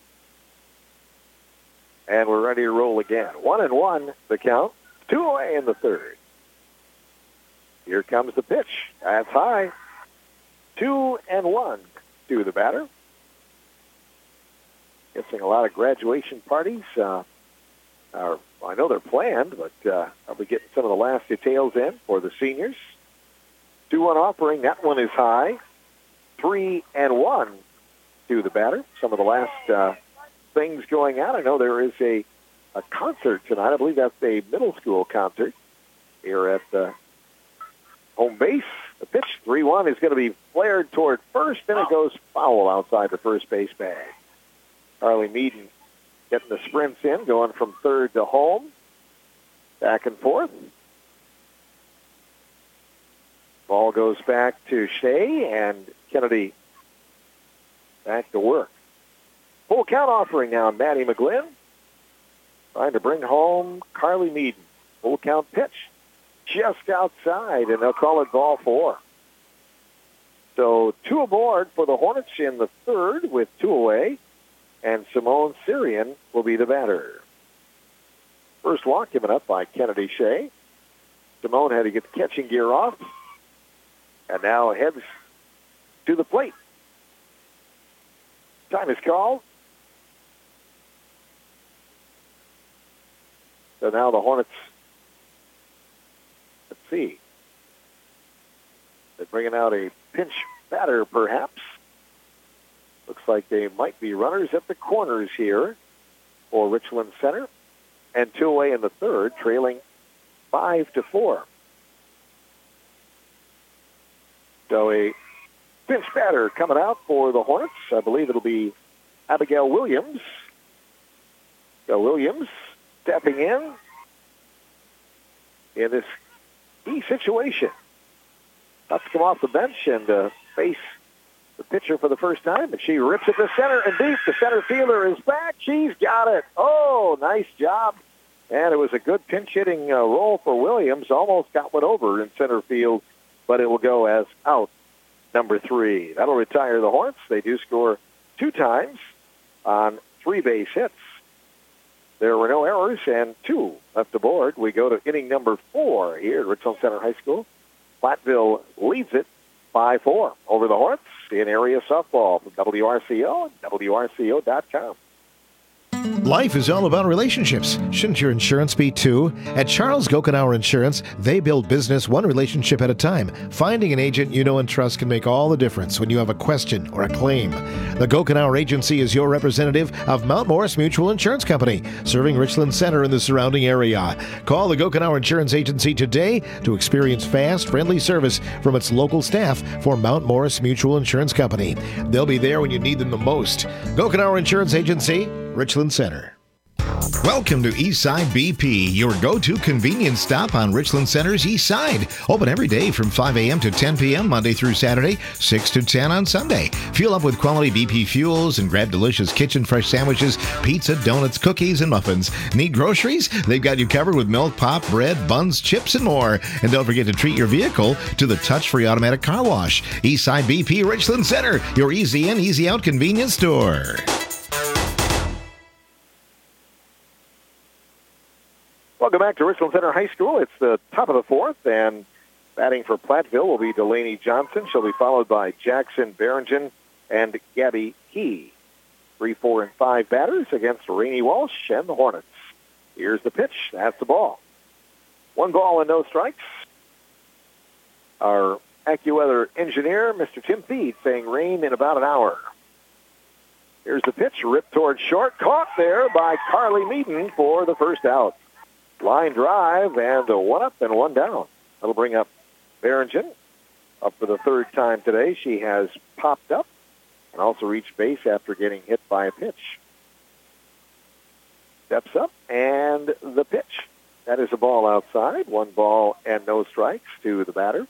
And we're ready to roll again. One and one, the count. Two away in the third. Here comes the pitch. That's high. Two and one to the batter. Guessing a lot of graduation parties. Uh, are, I know they're planned, but uh, I'll be getting some of the last details in for the seniors. two one offering. That one is high. Three and one to the batter. Some of the last uh, things going on. I know there is a, a concert tonight. I believe that's a middle school concert here at the home base. The pitch, three one, is going to be flared toward first, and it goes foul outside the first base bag. Carly Meaden getting the sprints in, going from third to home, back and forth. Ball goes back to Shea, and Kennedy back to work. Full count offering now, Maddie McGlynn trying to bring home Carly Meaden. Full count pitch just outside, and they'll call it ball four. So two aboard for the Hornets in the third with two away, and Simone Syrian will be the batter. First walk given up by Kennedy Shea. Simone had to get the catching gear off, and now heads to the plate. Time is called. So now the Hornets, let's see, they're bringing out a pinch batter perhaps. Looks like they might be runners at the corners here for Richland Center. And two away in the third, trailing five to four. So a pinch batter coming out for the Hornets. I believe it'll be Abigail Williams. So Williams stepping in in this key situation. About to come off the bench and uh, face the pitcher for the first time, and she rips it to center and deep. The center fielder is back. She's got it. Oh, nice job. And it was a good pinch-hitting uh, roll for Williams. Almost got one over in center field, but it will go as out number three. That'll retire the Hornets. They do score two times on three base hits. There were no errors and two left aboard. We go to inning number four here at Richland Center High School. Platteville leads it five four over the Hornets in area softball from W R C O and W R C O dot com. Life is all about relationships. Shouldn't your insurance be too? At Charles Gokenauer Insurance, they build business one relationship at a time. Finding an agent you know and trust can make all the difference when you have a question or a claim. The Gokenauer Agency is your representative of Mount Morris Mutual Insurance Company, serving Richland Center and the surrounding area. Call the Gokenauer Insurance Agency today to experience fast, friendly service from its local staff for Mount Morris Mutual Insurance Company. They'll be there when you need them the most. Gokenauer Insurance Agency, Richland Center. Welcome to Eastside B P, your go-to convenience stop on Richland Center's East Side. Open every day from five a.m. to ten p.m. Monday through Saturday, six to ten on Sunday. Fuel up with quality B P fuels and grab delicious kitchen fresh sandwiches, pizza, donuts, cookies, and muffins. Need groceries? They've got you covered with milk, pop, bread, buns, chips, and more. And don't forget to treat your vehicle to the touch-free automatic car wash. Eastside B P Richland Center, your easy in, easy out convenience store. Welcome back to Richland Center High School. It's the top of the fourth, and batting for Platteville will be Delaney Johnson. She'll be followed by Jackson Barringen and Gabby Key. Three, four, and five batters against Rainey Walsh and the Hornets. Here's the pitch. That's the ball. One ball and no strikes. Our AccuWeather engineer, Mister Tim Feed, saying rain in about an hour. Here's the pitch, ripped towards short, caught there by Carly Meaden for the first out. Line drive, and a one up and one down. That'll bring up Barringen up for the third time today. She has popped up and also reached base after getting hit by a pitch. Steps up, and the pitch. That is a ball outside. One ball and no strikes to the batter.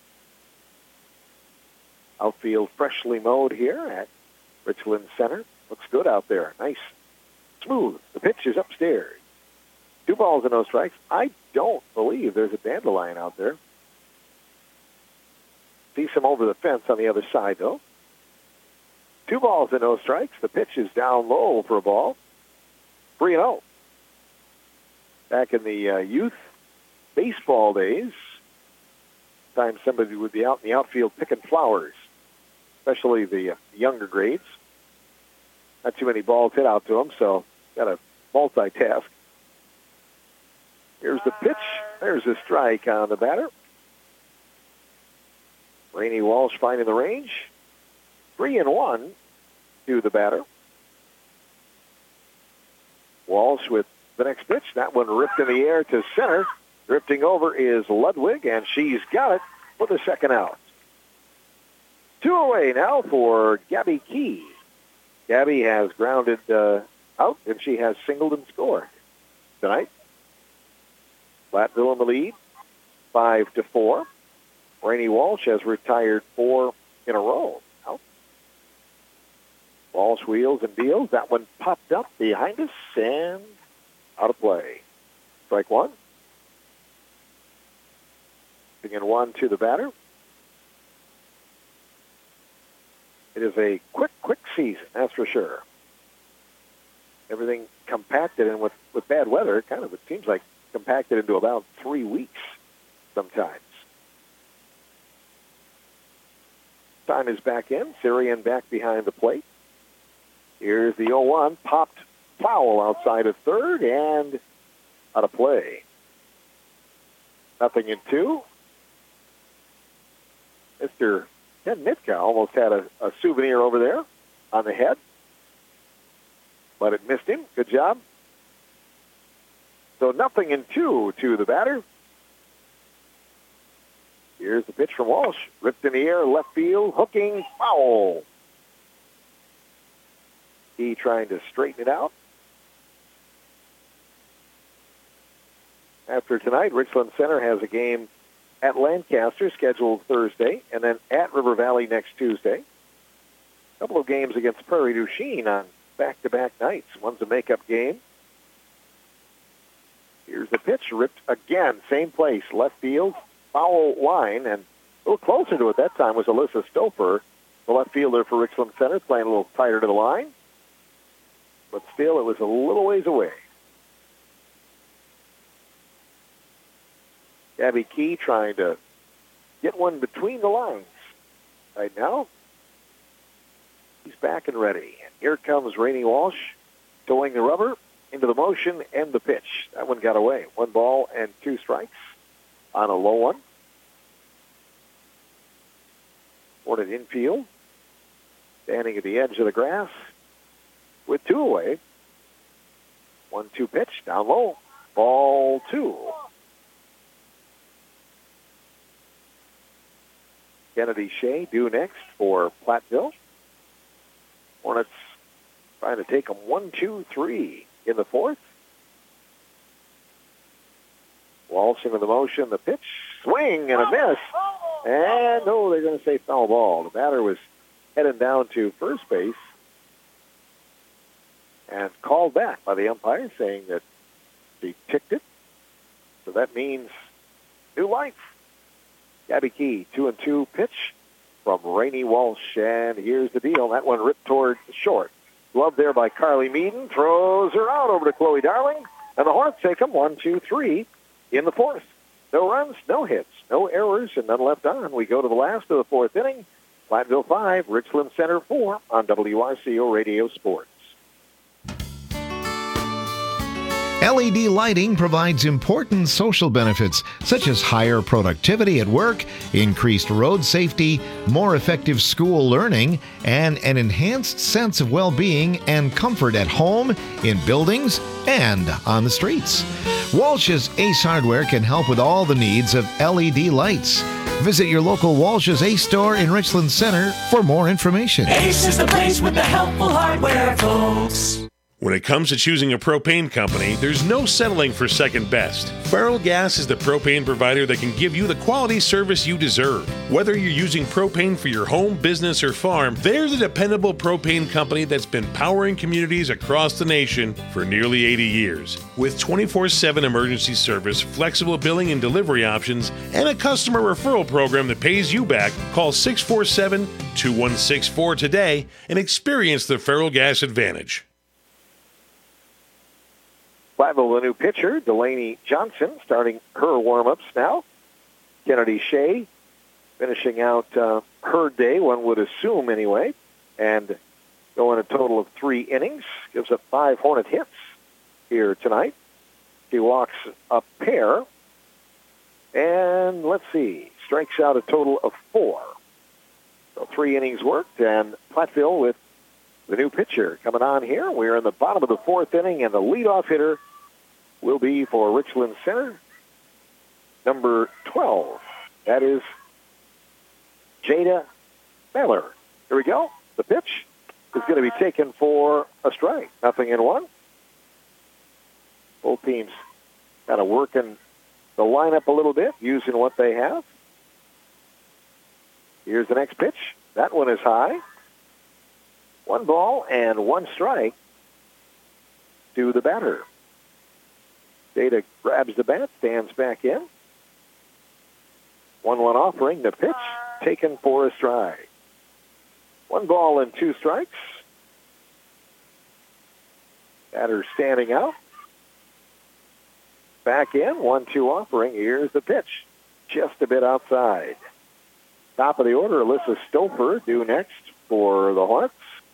Outfield freshly mowed here at Richland Center. Looks good out there. Nice. Smooth. The pitch is upstairs. Two balls and no strikes. I don't believe there's a dandelion out there. See some over the fence on the other side, though. Two balls and no strikes. The pitch is down low for a ball. three and oh. Back in the uh, youth baseball days, Sometimes somebody would be out in the outfield picking flowers, especially the uh, younger grades. Not too many balls hit out to them, so got to multitask. Here's the pitch. There's a strike on the batter. Rainey Walsh finding the range. Three and one to the batter. Walsh with the next pitch. That one ripped in the air to center. Drifting over is Ludwig, and she's got it for the second out. Two away now for Gabby Key. Gabby has grounded uh, out, and she has singled and scored tonight. Platteville in the lead, five to four. Rainey Walsh has retired four in a row. Out. Walsh wheels and deals. That one popped up behind us and out of play. Strike one. Again, one to the batter. It is a quick, quick season, that's for sure. Everything compacted, and with, with bad weather, kind of, it seems like compacted into about three weeks sometimes. Time is back in. Syrian back behind the plate. Here's the oh one. Popped foul outside of third and out of play. Nothing in two. Mister Ken Nitka almost had a, a souvenir over there on the head, but it missed him. Good job. So nothing in two to the batter. Here's the pitch from Walsh. Ripped in the air, left field, hooking, foul. He trying to straighten it out. After tonight, Richland Center has a game at Lancaster scheduled Thursday, and then at River Valley next Tuesday. A couple of games against Prairie du Chien on back-to-back nights. One's a makeup game. Here's the pitch, ripped again, same place, left field, foul line, and a little closer to it that time was Alyssa Stouffer, the left fielder for Richland Center, playing a little tighter to the line. But still, it was a little ways away. Gabby Key trying to get one between the lines. Right now, he's back and ready. And here comes Rainey Walsh, towing the rubber into the motion and the pitch. That one got away. One ball and two strikes on a low one. Hornet infield, standing at the edge of the grass with two away. One two pitch, down low. Ball two. Kennedy Shea due next for Platteville. Hornets trying to take them one, two, three in the fourth. Walsh into the motion, the pitch, swing and a miss. And, oh, they're going to say foul ball. The batter was heading down to first base and called back by the umpire saying that he ticked it. So that means new life. Gabby Key, two and two pitch from Rainey Walsh, and here's the deal. That one ripped toward short. Glove there by Carly Meaden, throws her out over to Chloe Darling, and the Hornets take them one, two, three in the fourth. No runs, no hits, no errors, and none left on. We go to the last of the fourth inning. Platteville five, Richland Center four on W R C O Radio Sports. L E D lighting provides important social benefits, such as higher productivity at work, increased road safety, more effective school learning, and an enhanced sense of well-being and comfort at home, in buildings, and on the streets. Walsh's Ace Hardware can help with all the needs of L E D lights. Visit your local Walsh's Ace store in Richland Center for more information. Ace is the place with the helpful hardware, folks. When it comes to choosing a propane company, there's no settling for second best. Feral Gas is the propane provider that can give you the quality service you deserve. Whether you're using propane for your home, business, or farm, there's a dependable propane company that's been powering communities across the nation for nearly eighty years. With twenty-four seven emergency service, flexible billing and delivery options, and a customer referral program that pays you back, call six four seven, two one six four today and experience the Feral Gas advantage. Platteville, the new pitcher, Delaney Johnson, starting her warm-ups now. Kennedy Shea finishing out uh, her day, one would assume anyway, and going a total of three innings. Gives up five Hornet hits here tonight. She walks a pair, and let's see, strikes out a total of four. So three innings worked, and Platteville with the new pitcher coming on here. We're in the bottom of the fourth inning, and the leadoff hitter will be for Richland Center, number twelve. That is Jada Miller. Here we go. The pitch is going to be taken for a strike. Nothing in one. Both teams kind of working the lineup a little bit, using what they have. Here's the next pitch. That one is high. One ball and one strike to the batter. Data grabs the bat, stands back in. one one offering. The pitch taken for a strike. One ball and two strikes. Batter standing out. Back in, one two offering. Here's the pitch. Just a bit outside. Top of the order, Alyssa Stouffer due next for the Hornets.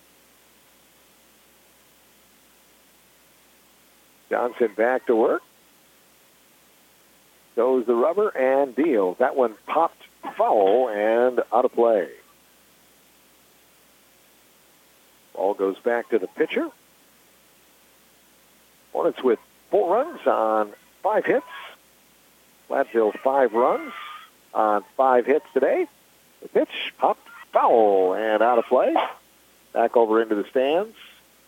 Johnson back to work. Goes the rubber and deals. That one popped foul and out of play. Ball goes back to the pitcher. Hornets with four runs on five hits. Platteville five runs on five hits today. The pitch popped foul and out of play. Back over into the stands.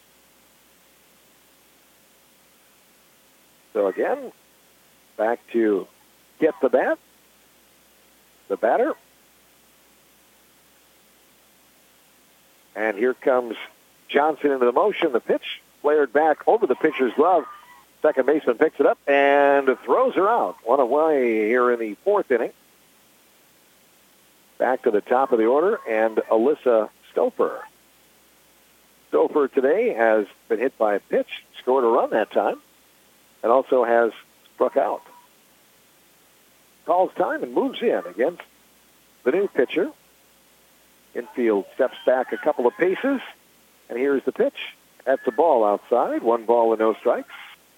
So again, back to get the bat. The batter. And here comes Johnson into the motion. The pitch flared back over the pitcher's glove. Second baseman picks it up and throws her out. One away here in the fourth inning. Back to the top of the order, and Alyssa Stouffer. Stouffer today has been hit by a pitch, scored a run that time, and also has struck out. Calls time and moves in against the new pitcher. Infield steps back a couple of paces, and here's the pitch. That's a ball outside, one ball and no strikes.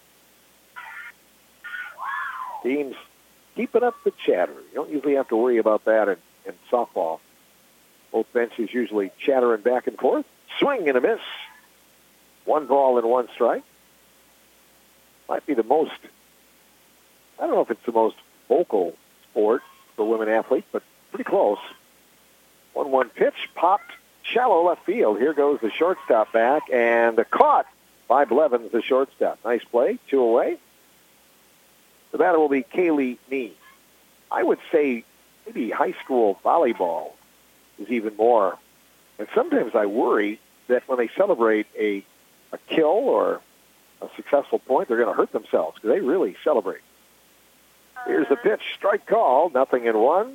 Teams keeping up the chatter. You don't usually have to worry about that in, in softball. Both benches usually chattering back and forth. Swing and a miss. One ball and one strike. Might be the most, I don't know if it's the most vocal sport for women athletes, but pretty close. one one pitch, popped shallow left field. Here goes the shortstop back, and the caught by Blevins, the shortstop. Nice play, two away. The batter will be Kaylee Nee. I would say maybe high school volleyball is even more. And sometimes I worry that when they celebrate a, a kill or a successful point, they're going to hurt themselves because they really celebrate. Here's the pitch, strike call, nothing in one.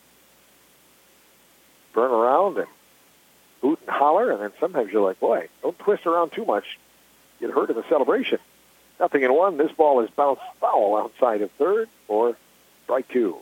Turn around and hoot and holler, and then sometimes you're like, boy, don't twist around too much. Get hurt in the celebration. Nothing in one. This ball is bounced foul outside of third for strike two.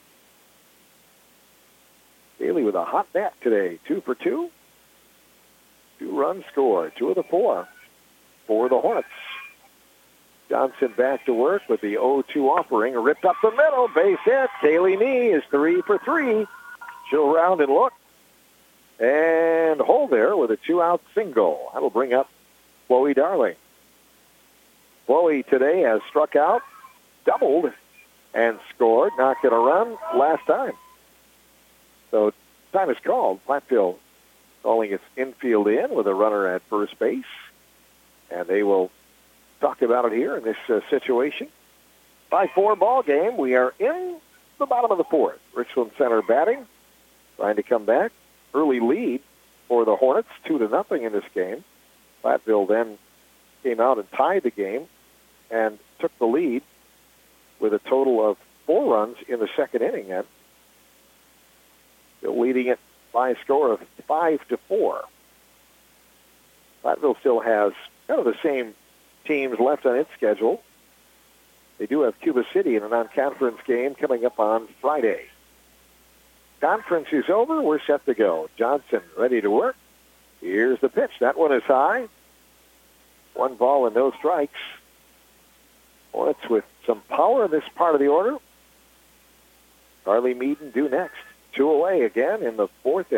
Bailey with a hot bat today. Two for two. Two runs scored. Two of the four for the Hornets. Johnson back to work with the oh two offering. Ripped up the middle. Base hit. Kaylee Nee is three for three. She'll round and look. And hold there with a two-out single. That'll bring up Chloe Darling. Chloe today has struck out, doubled, and scored. Not going to run last time. So time is called. Platteville calling its infield in with a runner at first base. And they will talk about it here in this uh, situation. five four ball game. We are in the bottom of the fourth. Richland Center batting, trying to come back. Early lead for the Hornets, two to nothing in this game. Platteville then came out and tied the game and took the lead with a total of four runs in the second inning. And still leading it by a score of five to four. Platteville still has kind of the same teams left on its schedule. They do have Cuba City in a non-conference game coming up on Friday. Conference is over. We're set to go. Johnson ready to work. Here's the pitch. That one is high. One ball and no strikes. Hornets with some power in this part of the order. Carly Meaden due next. Two away again in the fourth inning.